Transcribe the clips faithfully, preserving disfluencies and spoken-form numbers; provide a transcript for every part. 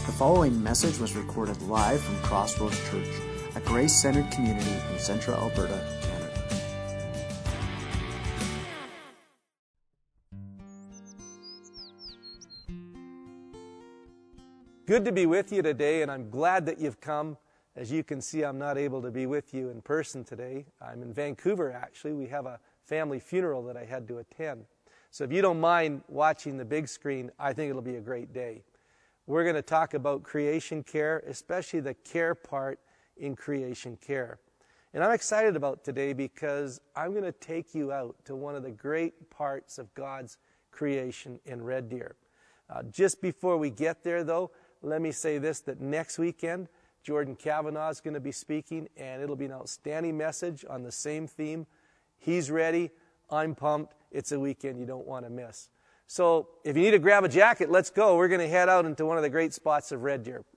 The following message was recorded live from Crossroads Church, a grace-centered community in central Alberta, Canada. Good to be with you today, and I'm glad that you've come. As you can see, I'm not able to be with you in person today. I'm in Vancouver, actually. We have a family funeral that I had to attend. So if you don't mind watching the big screen, I think it'll be a great day. We're going to talk about creation care, especially the care part in creation care. And I'm excited about today because I'm going to take you out to one of the great parts of God's creation in Red Deer. Uh, just before we get there, though, let me say this, that next weekend, Jordan Kavanaugh is going to be speaking, and it'll be an outstanding message on the same theme. He's ready. I'm pumped. It's a weekend you don't want to miss. So if you need to grab a jacket, let's go. We're going to head out into one of the great spots of Red Deer.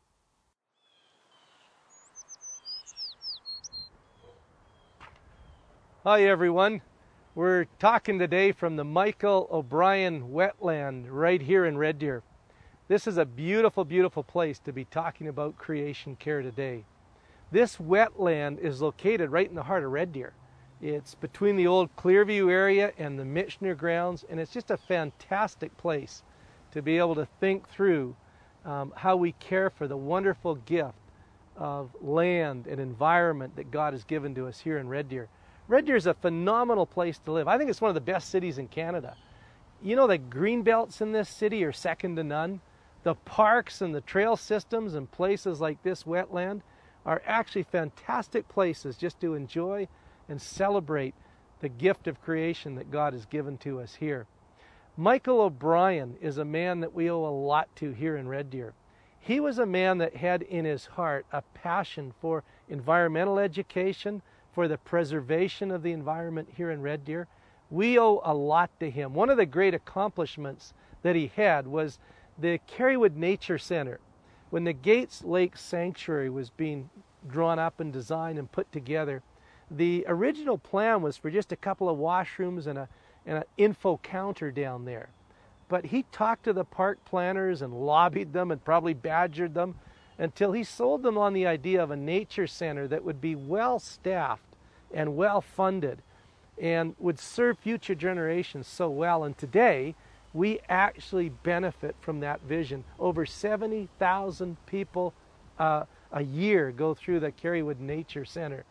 Hi, everyone. We're talking today from the Michael O'Brien Wetland right here in Red Deer. This is a beautiful, beautiful place to be talking about creation care today. This wetland is located right in the heart of Red Deer. It's between the old Clearview area and the Michener grounds, and it's just a fantastic place to be able to think through um, how we care for the wonderful gift of land and environment that God has given to us here in Red Deer. Red Deer is a phenomenal place to live. I think it's one of the best cities in Canada. You know, the green belts in this city are second to none. The parks and the trail systems and places like this wetland are actually fantastic places just to enjoy and celebrate the gift of creation that God has given to us here. Michael O'Brien is a man that we owe a lot to here in Red Deer. He was a man that had in his heart a passion for environmental education, for the preservation of the environment here in Red Deer. We owe a lot to him. One of the great accomplishments that he had was the Kerrywood Nature Center. When the Gates Lake Sanctuary was being drawn up and designed and put together, the original plan was for just a couple of washrooms and a and an info counter down there. But he talked to the park planners and lobbied them and probably badgered them until he sold them on the idea of a nature center that would be well staffed and well funded and would serve future generations so well. And today, we actually benefit from that vision. Over seventy thousand people uh, a year go through the Kerrywood Nature Center.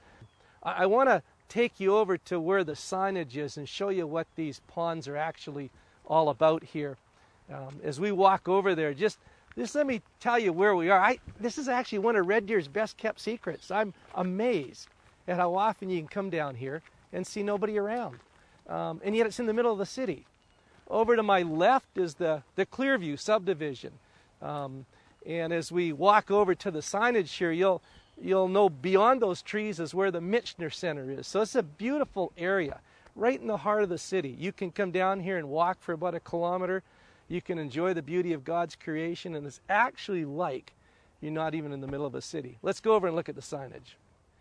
I want to take you over to where the signage is and show you what these ponds are actually all about here. Um, as we walk over there, just, just let me tell you where we are. I, this is actually one of Red Deer's best kept secrets. I'm amazed at how often you can come down here and see nobody around. Um, and yet it's in the middle of the city. Over to my left is the, the Clearview subdivision. Um, and as we walk over to the signage here, you'll You'll know beyond those trees is where the Michener Center is. So it's a beautiful area right in the heart of the city. You can come down here and walk for about a kilometer. You can enjoy the beauty of God's creation, and it's actually like you're not even in the middle of a city. Let's go over and look at the signage.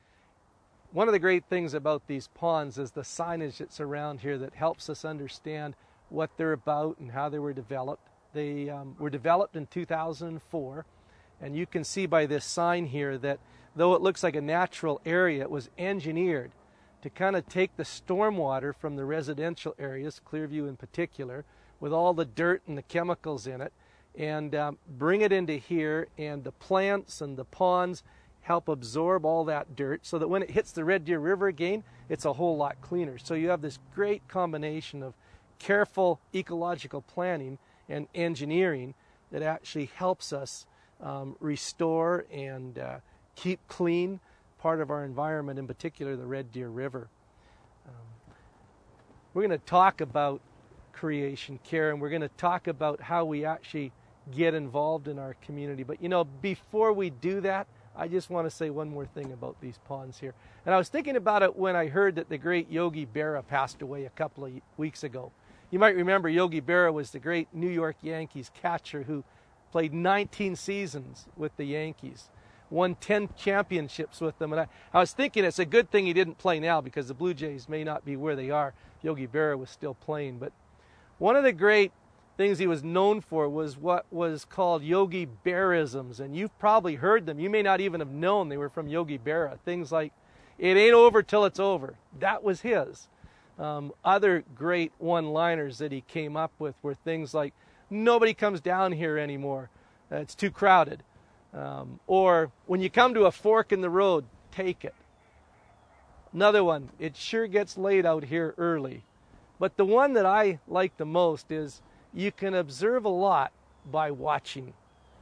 One of the great things about these ponds is the signage that's around here that helps us understand what they're about and how they were developed. They um, were developed in two thousand four, and you can see by this sign here that though it looks like a natural area, it was engineered to kind of take the stormwater from the residential areas, Clearview in particular, with all the dirt and the chemicals in it, and um, bring it into here, and the plants and the ponds help absorb all that dirt so that when it hits the Red Deer River again, it's a whole lot cleaner. So you have this great combination of careful ecological planning and engineering that actually helps us um, restore and uh, keep clean part of our environment, in particular the Red Deer River. Um, we're going to talk about creation care, and we're going to talk about how we actually get involved in our community. But you know, before we do that, I just want to say one more thing about these ponds here. And I was thinking about it when I heard that the great Yogi Berra passed away a couple of weeks ago. You might remember Yogi Berra was the great New York Yankees catcher who played nineteen seasons with the Yankees. Won ten championships with them. And I, I was thinking it's a good thing he didn't play now because the Blue Jays may not be where they are. Yogi Berra was still playing. But one of the great things he was known for was what was called Yogi Berraisms, and you've probably heard them. You may not even have known they were from Yogi Berra. Things like, "It ain't over till it's over." That was his. Um, other great one-liners that he came up with were things like, "Nobody comes down here anymore. Uh, it's too crowded." Um, or, "When you come to a fork in the road, take it." Another one, "It sure gets late out here early." But the one that I like the most is, "You can observe a lot by watching."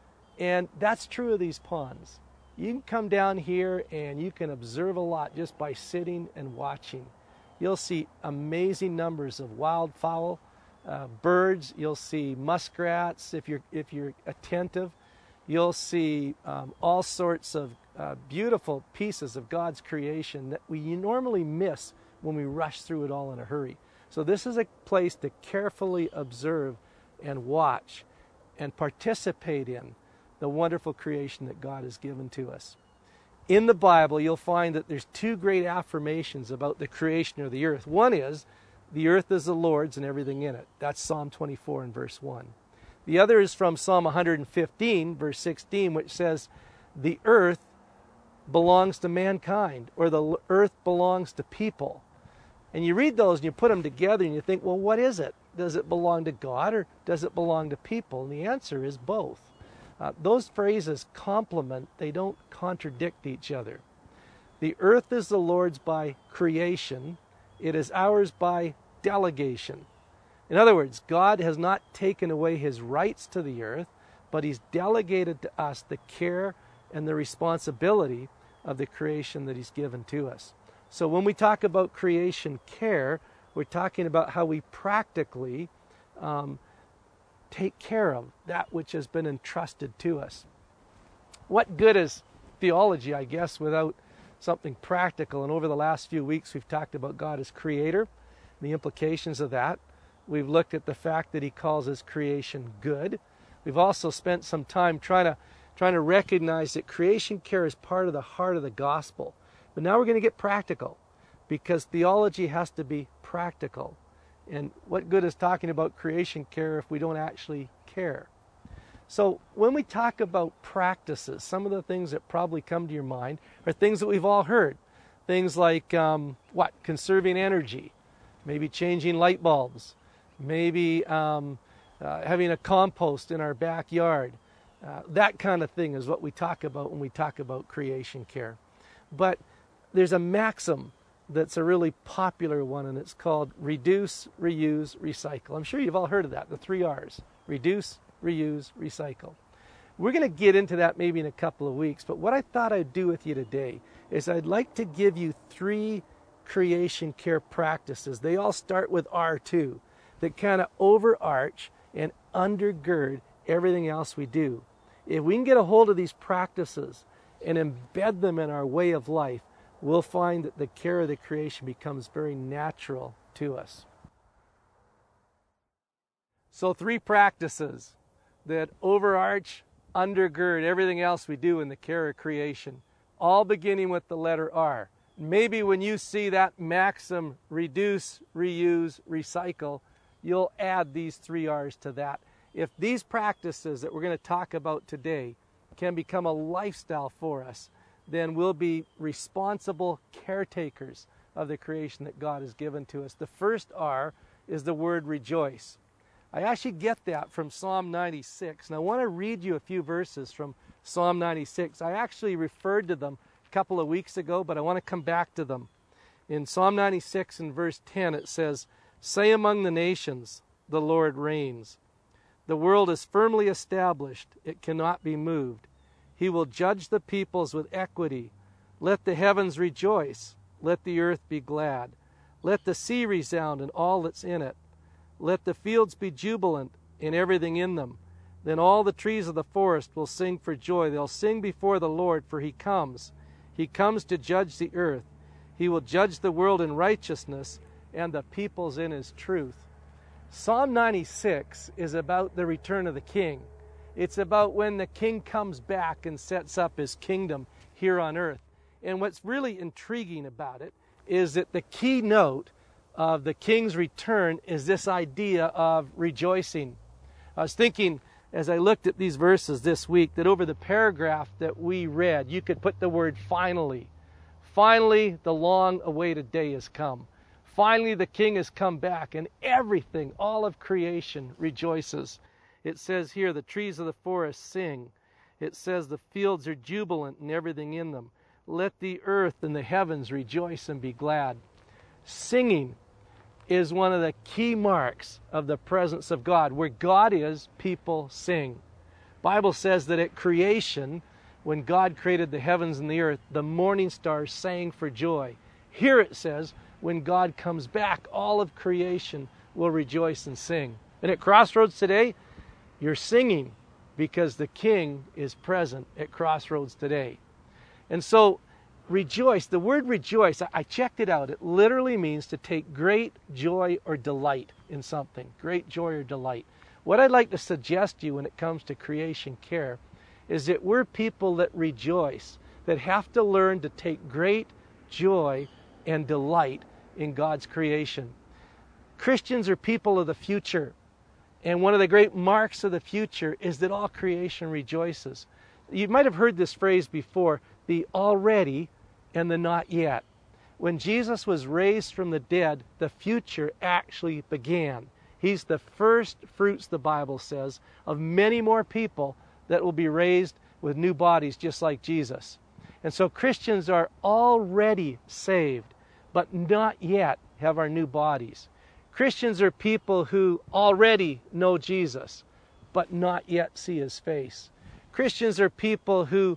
And that's true of these ponds. You can come down here and you can observe a lot just by sitting and watching. You'll see amazing numbers of wildfowl, uh, birds. You'll see muskrats if you're if you're attentive. You'll see um, all sorts of uh, beautiful pieces of God's creation that we normally miss when we rush through it all in a hurry. So this is a place to carefully observe and watch and participate in the wonderful creation that God has given to us. In the Bible, you'll find that there's two great affirmations about the creation of the earth. One is, the earth is the Lord's and everything in it. That's Psalm twenty-four and verse one. The other is from Psalm one hundred fifteen, verse sixteen, which says, "The earth belongs to mankind," or "the earth belongs to people." And you read those and you put them together and you think, well, what is it? Does it belong to God or does it belong to people? And the answer is both. Uh, those phrases complement, they don't contradict each other. The earth is the Lord's by creation. It is ours by delegation. In other words, God has not taken away his rights to the earth, but he's delegated to us the care and the responsibility of the creation that he's given to us. So when we talk about creation care, we're talking about how we practically um, take care of that which has been entrusted to us. What good is theology, I guess, without something practical? And over the last few weeks, we've talked about God as creator, the implications of that. We've looked at the fact that he calls his creation good. We've also spent some time trying to, trying to recognize that creation care is part of the heart of the gospel. But now we're going to get practical, because theology has to be practical. And what good is talking about creation care if we don't actually care? So when we talk about practices, some of the things that probably come to your mind are things that we've all heard. Things like, um, what? Conserving energy, maybe changing light bulbs, maybe um, uh, having a compost in our backyard. Uh, that kind of thing is what we talk about when we talk about creation care. But there's a maxim that's a really popular one, and it's called reduce, reuse, recycle. I'm sure you've all heard of that, the three R's. Reduce, reuse, recycle. We're going to get into that maybe in a couple of weeks, but what I thought I'd do with you today is I'd like to give you three creation care practices. They all start with R two, that kind of overarch and undergird everything else we do. If we can get a hold of these practices and embed them in our way of life, we'll find that the care of the creation becomes very natural to us. So three practices that overarch, undergird everything else we do in the care of creation, all beginning with the letter R. Maybe when you see that maxim, reduce, reuse, recycle, you'll add these three R's to that. If these practices that we're going to talk about today can become a lifestyle for us, then we'll be responsible caretakers of the creation that God has given to us. The first R is the word rejoice. I actually get that from Psalm ninety-six, and I want to read you a few verses from Psalm ninety-six. I actually referred to them a couple of weeks ago, but I want to come back to them. In Psalm ninety-six and verse ten, it says, "Say among the nations, the Lord reigns. The world is firmly established, it cannot be moved. He will judge the peoples with equity. Let the heavens rejoice. Let the earth be glad. Let the sea resound and all that's in it. Let the fields be jubilant in everything in them. Then all the trees of the forest will sing for joy. They'll sing before the Lord, for he comes. He comes to judge the earth. He will judge the world in righteousness and the peoples in his truth." Psalm ninety-six is about the return of the king. It's about when the king comes back and sets up his kingdom here on earth. And what's really intriguing about it is that the key note of the king's return is this idea of rejoicing. I was thinking as I looked at these verses this week that over the paragraph that we read, you could put the word finally. Finally, the long-awaited day has come. Finally, the King has come back, and everything, all of creation, rejoices. It says here, the trees of the forest sing. It says the fields are jubilant and everything in them. Let the earth and the heavens rejoice and be glad. Singing is one of the key marks of the presence of God. Where God is, people sing. The Bible says that at creation, when God created the heavens and the earth, the morning stars sang for joy. Here it says, when God comes back, all of creation will rejoice and sing. And at Crossroads today, you're singing because the King is present at Crossroads today. And so, rejoice, the word rejoice, I checked it out. It literally means to take great joy or delight in something. Great joy or delight. What I'd like to suggest to you when it comes to creation care is that we're people that rejoice, that have to learn to take great joy and delight in God's creation. Christians are people of the future. And one of the great marks of the future is that all creation rejoices. You might have heard this phrase before, the already and the not yet. When Jesus was raised from the dead, the future actually began. He's the first fruits, the Bible says, of many more people that will be raised with new bodies just like Jesus. And so Christians are already saved, but not yet have our new bodies. Christians are people who already know Jesus, but not yet see his face. Christians are people who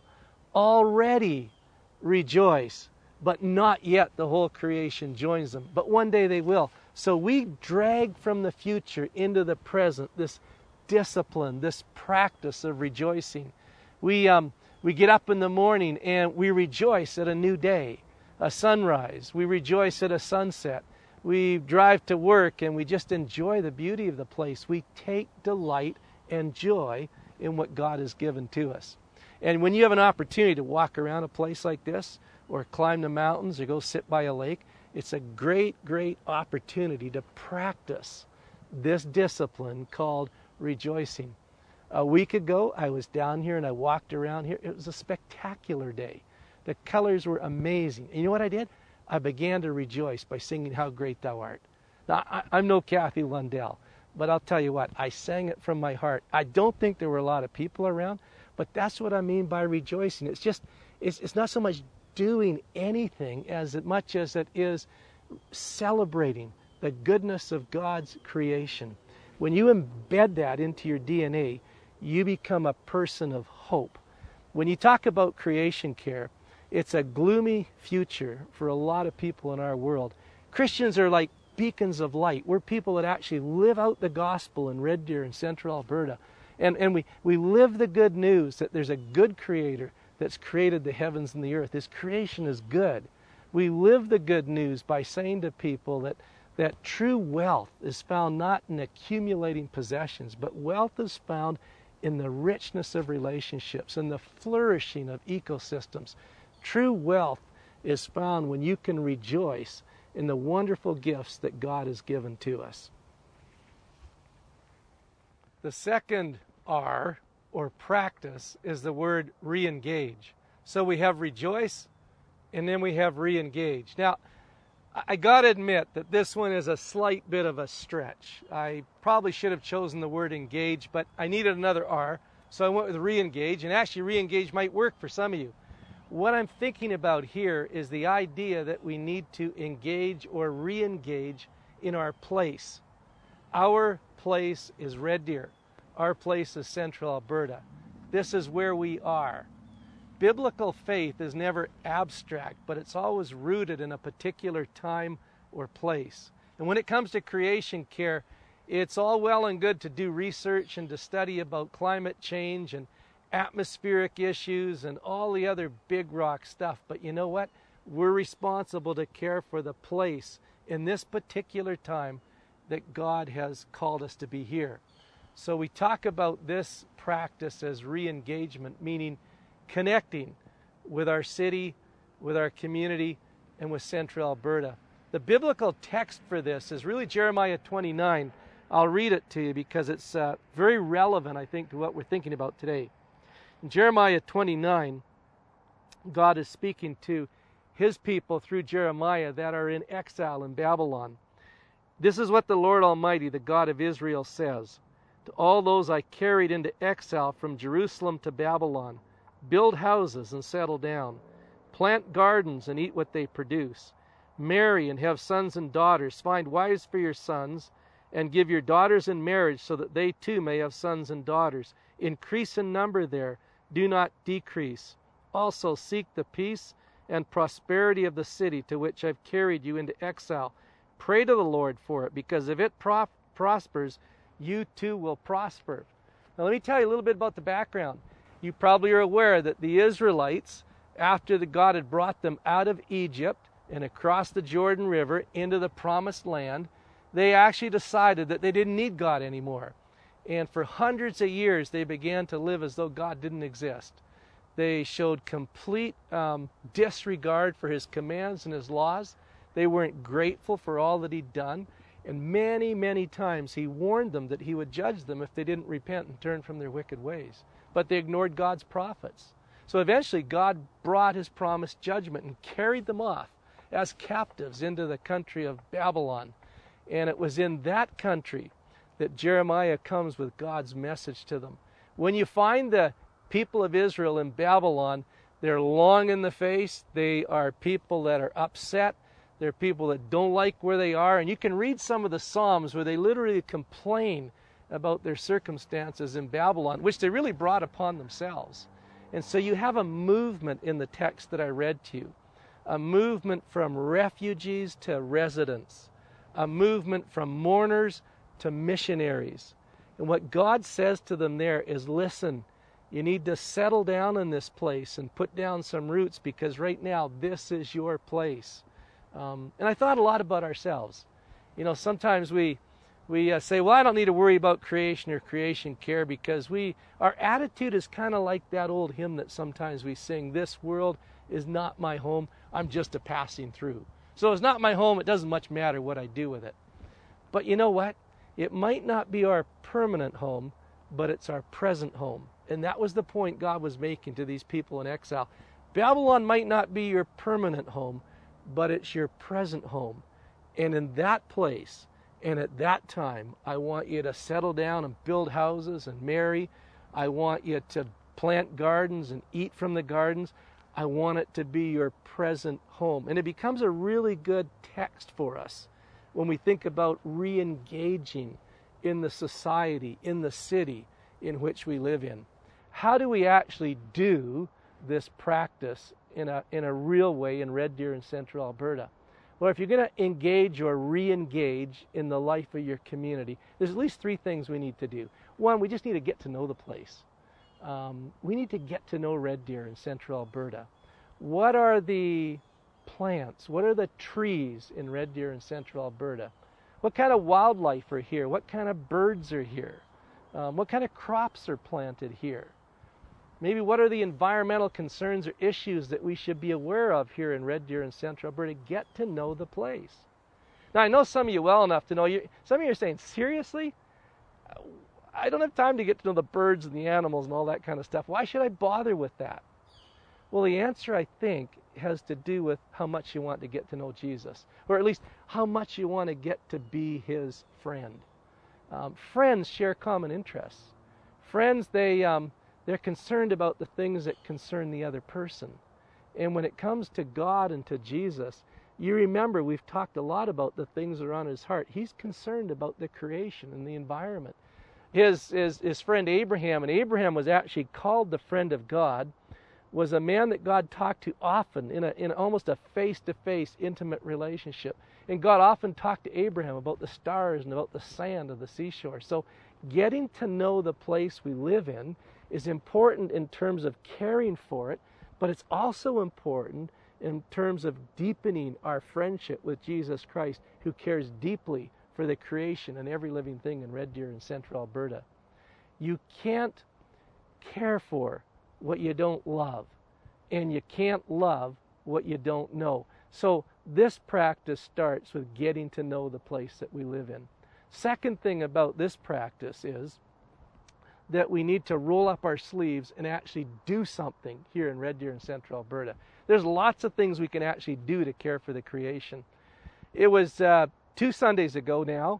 already rejoice, but not yet the whole creation joins them. But one day they will. So we drag from the future into the present this discipline, this practice of rejoicing. We, um, we get up in the morning and we rejoice at a new day, a sunrise. We rejoice at a sunset. We drive to work and we just enjoy the beauty of the place. We take delight and joy in what God has given to us. And when you have an opportunity to walk around a place like this, or climb the mountains, or go sit by a lake, it's a great, great opportunity to practice this discipline called rejoicing. A week ago, I was down here and I walked around here. It was a spectacular day. The colors were amazing. And you know what I did? I began to rejoice by singing How Great Thou Art. Now, I, I'm no Kathy Lundell, but I'll tell you what, I sang it from my heart. I don't think there were a lot of people around, but that's what I mean by rejoicing. It's just, it's, it's not so much doing anything as much as it is celebrating the goodness of God's creation. When you embed that into your D N A, you become a person of hope. When you talk about creation care, it's a gloomy future for a lot of people in our world. Christians are like beacons of light. We're people that actually live out the gospel in Red Deer in central Alberta. And, and we, we live the good news that there's a good creator that's created the heavens and the earth. His creation is good. We live the good news by saying to people that, that true wealth is found not in accumulating possessions, but wealth is found in the richness of relationships and the flourishing of ecosystems. True wealth is found when you can rejoice in the wonderful gifts that God has given to us. The second R, or practice, is the word re-engage. So we have rejoice, and then we have re-engage. Now, I got to admit that this one is a slight bit of a stretch. I probably should have chosen the word engage, but I needed another R, so I went with re-engage, and actually re-engage might work for some of you. What I'm thinking about here is the idea that we need to engage or re-engage in our place. Our place is Red Deer. Our place is Central Alberta. This is where we are. Biblical faith is never abstract, but it's always rooted in a particular time or place. And when it comes to creation care, it's all well and good to do research and to study about climate change and atmospheric issues and all the other big rock stuff. But you know what? We're responsible to care for the place in this particular time that God has called us to be here. So we talk about this practice as re-engagement, meaning connecting with our city, with our community, and with Central Alberta. The biblical text for this is really Jeremiah twenty-nine. I'll read it to you because it's uh, very relevant, I think, to what we're thinking about today. In Jeremiah twenty-nine, God is speaking to his people through Jeremiah that are in exile in Babylon. This is what the Lord Almighty, the God of Israel, says. To all those I carried into exile from Jerusalem to Babylon, build houses and settle down. Plant gardens and eat what they produce. Marry and have sons and daughters. Find wives for your sons, and give your daughters in marriage so that they too may have sons and daughters. Increase in number there, do not decrease. Also seek the peace and prosperity of the city to which I've carried you into exile. Pray to the Lord for it, because if it pro- prospers, you too will prosper. Now let me tell you a little bit about the background. You probably are aware that the Israelites, after the God had brought them out of Egypt and across the Jordan River into the promised land, they actually decided that they didn't need God anymore. And for hundreds of years, they began to live as though God didn't exist. They showed complete um, disregard for his commands and his laws. They weren't grateful for all that he'd done. And many, many times he warned them that he would judge them if they didn't repent and turn from their wicked ways. But they ignored God's prophets. So eventually God brought his promised judgment and carried them off as captives into the country of Babylon. And it was in that country that Jeremiah comes with God's message to them. When you find the people of Israel in Babylon, they're long in the face. They are people that are upset. They're people that don't like where they are. And you can read some of the Psalms where they literally complain about their circumstances in Babylon, which they really brought upon themselves. And so you have a movement in the text that I read to you, a movement from refugees to residents, a movement from mourners to missionaries. And what God says to them there is, listen, you need to settle down in this place and put down some roots, because right now this is your place. Um, and I thought a lot about ourselves. You know, sometimes we we uh, say, well, I don't need to worry about creation or creation care, because we our attitude is kind of like that old hymn that sometimes we sing, this world is not my home, I'm just a passing through. So it's not my home, it doesn't much matter what I do with it. But you know what? It might not be our permanent home, but it's our present home. And that was the point God was making to these people in exile. Babylon might not be your permanent home, but it's your present home. And in that place, and at that time, I want you to settle down and build houses and marry. I want you to plant gardens and eat from the gardens. I want it to be your present home. And it becomes a really good text for us when we think about re-engaging in the society, in the city in which we live in. How do we actually do this practice in a in a real way in Red Deer and Central Alberta? Well, if you're going to engage or re-engage in the life of your community, there's at least three things we need to do. One, we just need to get to know the place. Um, we need to get to know Red Deer and Central Alberta. What are the plants? What are the trees in Red Deer and Central Alberta? What kind of wildlife are here? What kind of birds are here? Um, what kind of crops are planted here? Maybe what are the environmental concerns or issues that we should be aware of here in Red Deer and Central Alberta? Get to know the place. Now, I know some of you well enough to know, you. some of you are saying, seriously? I don't have time to get to know the birds and the animals and all that kind of stuff. Why should I bother with that? Well, the answer, I think, has to do with how much you want to get to know Jesus, or at least how much you want to get to be his friend. Um, friends share common interests. Friends, they... Um, They're concerned about the things that concern the other person. And when it comes to God and to Jesus, you remember we've talked a lot about the things that are on his heart. He's concerned about the creation and the environment. His, his, his friend Abraham, and Abraham was actually called the friend of God, was a man that God talked to often in, a, in almost a face-to-face intimate relationship. And God often talked to Abraham about the stars and about the sand of the seashore. So getting to know the place we live in is important in terms of caring for it, but it's also important in terms of deepening our friendship with Jesus Christ, who cares deeply for the creation and every living thing in Red Deer and Central Alberta. You can't care for what you don't love, and you can't love what you don't know. So this practice starts with getting to know the place that we live in. Second thing about this practice is that we need to roll up our sleeves and actually do something here in Red Deer in Central Alberta. There's lots of things we can actually do to care for the creation. It was uh, two Sundays ago now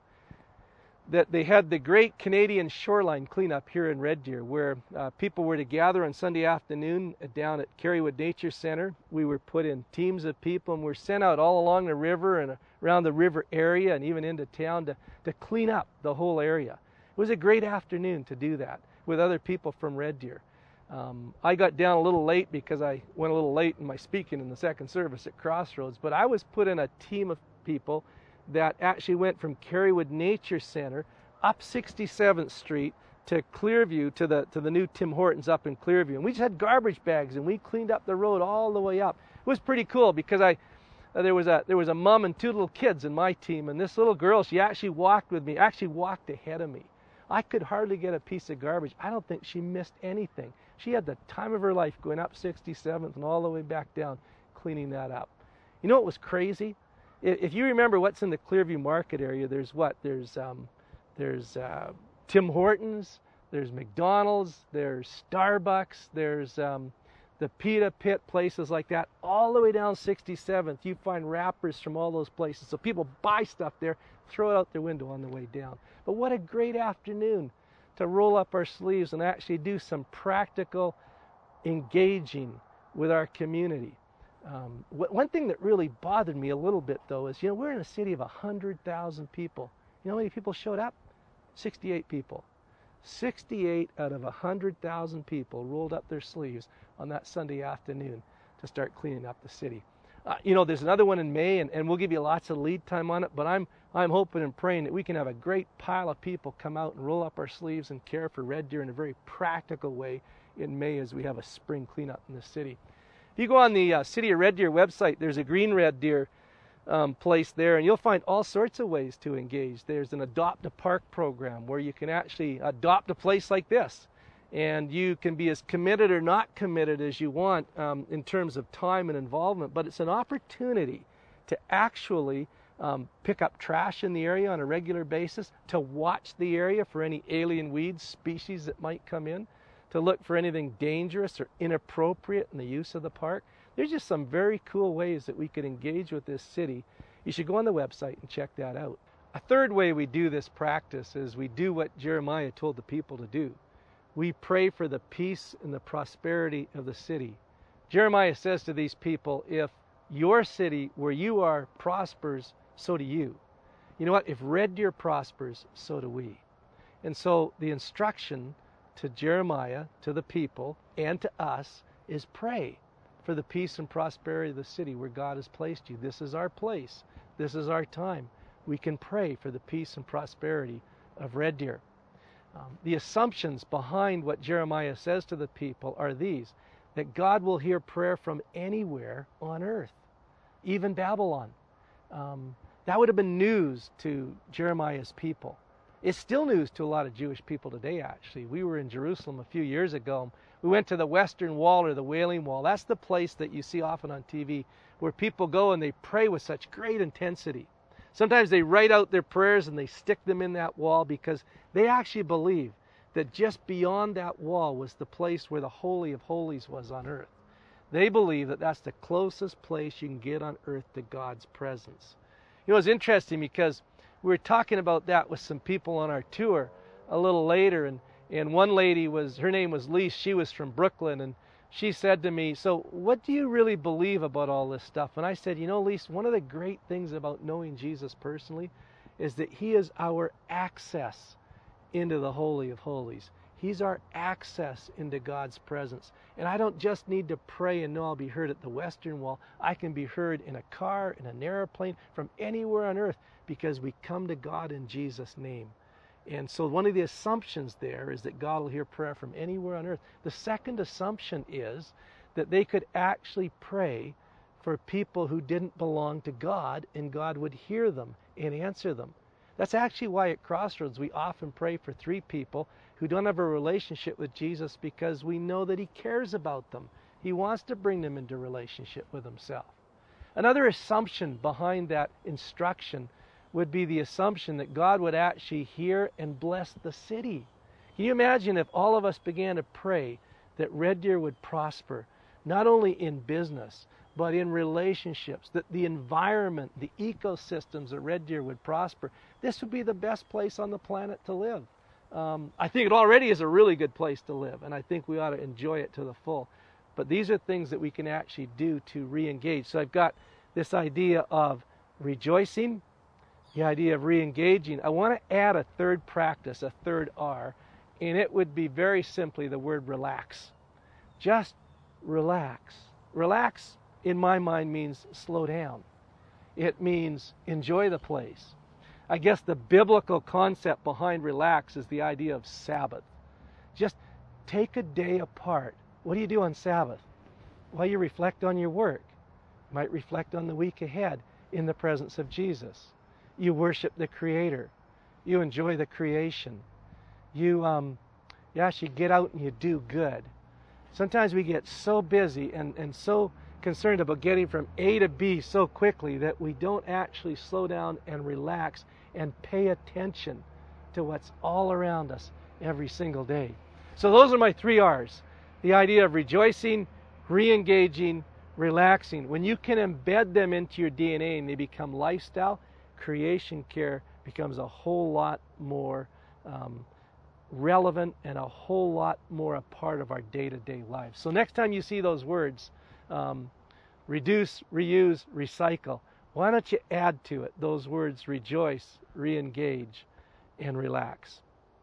that they had the Great Canadian Shoreline Cleanup here in Red Deer, where uh, people were to gather on Sunday afternoon down at Kerrywood Nature Center. We were put in teams of people and were sent out all along the river and around the river area and even into town to, to clean up the whole area. It was a great afternoon to do that with other people from Red Deer. Um, I got down a little late because I went a little late in my speaking in the second service at Crossroads, but I was put in a team of people that actually went from Kerrywood Nature Center up sixty-seventh Street to Clearview, to the to the new Tim Hortons up in Clearview. And we just had garbage bags and we cleaned up the road all the way up. It was pretty cool because I uh, there was a there was a mom and two little kids in my team, and this little girl, she actually walked with me, actually walked ahead of me. I could hardly get a piece of garbage. I don't think she missed anything. She had the time of her life going up sixty-seventh and all the way back down, cleaning that up. You know what was crazy? If you remember what's in the Clearview Market area, there's what? There's um, there's uh, Tim Hortons, there's McDonald's, there's Starbucks, there's um, the Pita Pit, places like that. All the way down sixty-seventh, you find wrappers from all those places. So people buy stuff there, throw it out their window on the way down. But what a great afternoon to roll up our sleeves and actually do some practical engaging with our community. Um, one thing that really bothered me a little bit, though, is, you know, we're in a city of one hundred thousand people. You know how many people showed up? sixty-eight people. sixty-eight out of one hundred thousand people rolled up their sleeves on that Sunday afternoon to start cleaning up the city. Uh, you know, there's another one in May, and, and we'll give you lots of lead time on it, but I'm, I'm hoping and praying that we can have a great pile of people come out and roll up our sleeves and care for Red Deer in a very practical way in May as we have a spring cleanup in the city. If you go on the uh, City of Red Deer website, there's a Green Red Deer um, place there, and you'll find all sorts of ways to engage. There's an Adopt a Park program where you can actually adopt a place like this, and you can be as committed or not committed as you want um, in terms of time and involvement, but it's an opportunity to actually um, pick up trash in the area on a regular basis, to watch the area for any alien weeds, species that might come in, to look for anything dangerous or inappropriate in the use of the park. There's just some very cool ways that we could engage with this city. You should go on the website and check that out. A third way we do this practice is we do what Jeremiah told the people to do. We pray for the peace and the prosperity of the city. Jeremiah says to these people, if your city where you are prospers, so do you. You know what? If Red Deer prospers, so do we. And so the instruction to Jeremiah, to the people, and to us is pray for the peace and prosperity of the city where God has placed you. This is our place. This is our time. We can pray for the peace and prosperity of Red Deer. Um, the assumptions behind what Jeremiah says to the people are these: that God will hear prayer from anywhere on earth, even Babylon. Um, that would have been news to Jeremiah's people. It's still news to a lot of Jewish people today, actually. We were in Jerusalem a few years ago. We went to the Western Wall, or the Wailing Wall. That's the place that you see often on T V where people go and they pray with such great intensity. Sometimes they write out their prayers and they stick them in that wall because they actually believe that just beyond that wall was the place where the Holy of Holies was on earth. They believe that that's the closest place you can get on earth to God's presence. You know, it's interesting because we were talking about that with some people on our tour a little later, and, and one lady was, her name was Lise, she was from Brooklyn, and she said to me, so what do you really believe about all this stuff? And I said, you know, Lise, one of the great things about knowing Jesus personally is that he is our access into the Holy of Holies. He's our access into God's presence. And I don't just need to pray and know I'll be heard at the Western Wall. I can be heard in a car, in an airplane, from anywhere on earth, because we come to God in Jesus' name. And so one of the assumptions there is that God will hear prayer from anywhere on earth. The second assumption is that they could actually pray for people who didn't belong to God, and God would hear them and answer them. That's actually why at Crossroads we often pray for three people who don't have a relationship with Jesus, because we know that he cares about them. He wants to bring them into relationship with himself. Another assumption behind that instruction would be the assumption that God would actually hear and bless the city. Can you imagine if all of us began to pray that Red Deer would prosper, not only in business, but in relationships, that the environment, the ecosystems of Red Deer would prosper? This would be the best place on the planet to live. Um, I think it already is a really good place to live, and I think we ought to enjoy it to the full. But these are things that we can actually do to re-engage. So I've got this idea of rejoicing, the idea of re-engaging. I want to add a third practice, a third R, and it would be very simply the word relax. Just relax. Relax, in my mind, means slow down. It means enjoy the place. I guess the biblical concept behind relax is the idea of Sabbath. Just take a day apart. What do you do on Sabbath? Well, you reflect on your work. You might reflect on the week ahead in the presence of Jesus. You worship the Creator. You enjoy the creation. You, um, yes, you get out and you do good. Sometimes we get so busy and, and so concerned about getting from A to B so quickly that we don't actually slow down and relax and pay attention to what's all around us every single day. So those are my three R's. The idea of rejoicing, re-engaging, relaxing. When you can embed them into your D N A and they become lifestyle, creation care becomes a whole lot more um, relevant and a whole lot more a part of our day-to-day lives. So next time you see those words, um, reduce, reuse, recycle, why don't you add to it those words rejoice, re-engage, and relax.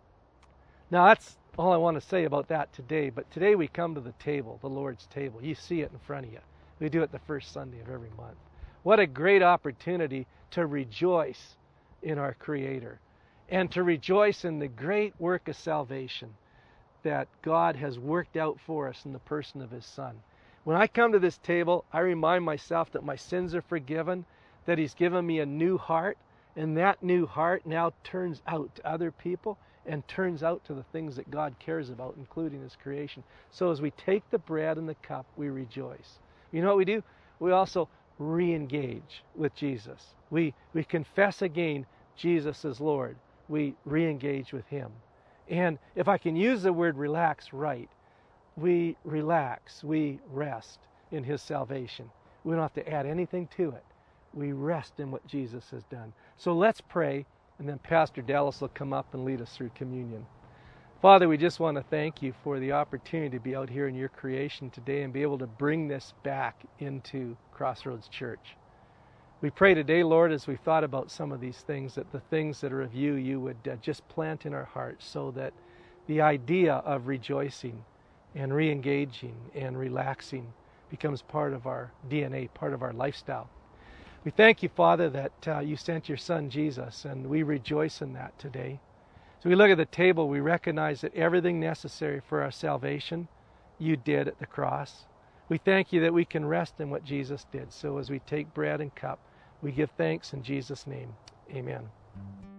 Now that's all I want to say about that today, but today we come to the table, the Lord's table. You see it in front of you. We do it the first Sunday of every month. What a great opportunity to rejoice in our Creator and to rejoice in the great work of salvation that God has worked out for us in the person of His Son. When I come to this table, I remind myself that my sins are forgiven, that He's given me a new heart, and that new heart now turns out to other people and turns out to the things that God cares about, including His creation. So as we take the bread and the cup, we rejoice. You know what we do? We also re-engage with Jesus. We, we confess again Jesus is Lord. We re-engage with Him. And if I can use the word relax right, we relax, we rest in His salvation. We don't have to add anything to it. We rest in what Jesus has done. So let's pray, and then Pastor Dallas will come up and lead us through communion. Father, we just want to thank You for the opportunity to be out here in Your creation today and be able to bring this back into Crossroads Church. We pray today, Lord, as we've thought about some of these things, that the things that are of You, You would uh, just plant in our hearts so that the idea of rejoicing and re-engaging and relaxing becomes part of our D N A, part of our lifestyle. We thank You, Father, that uh, You sent Your Son, Jesus, and we rejoice in that today. So we look at the table, we recognize that everything necessary for our salvation, You did at the cross. We thank You that we can rest in what Jesus did. So as we take bread and cup, we give thanks in Jesus' name. Amen.